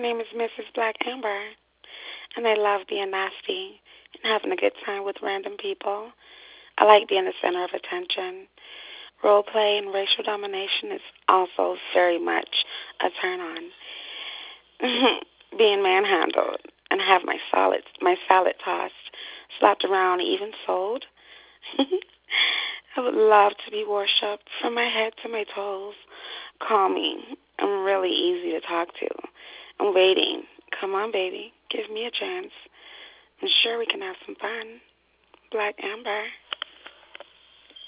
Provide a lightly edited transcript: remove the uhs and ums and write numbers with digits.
name is Mrs. Black Amber, and I love being nasty and having a good time with random people. I like being the center of attention. Role play and racial domination is also very much a turn on. Being manhandled and have my salad tossed, slapped around, even sold. I would love to be worshipped from my head to my toes. Call me. I'm really easy to talk to. I'm waiting. Come on, baby. Give me a chance. I'm sure we can have some fun. Black Amber.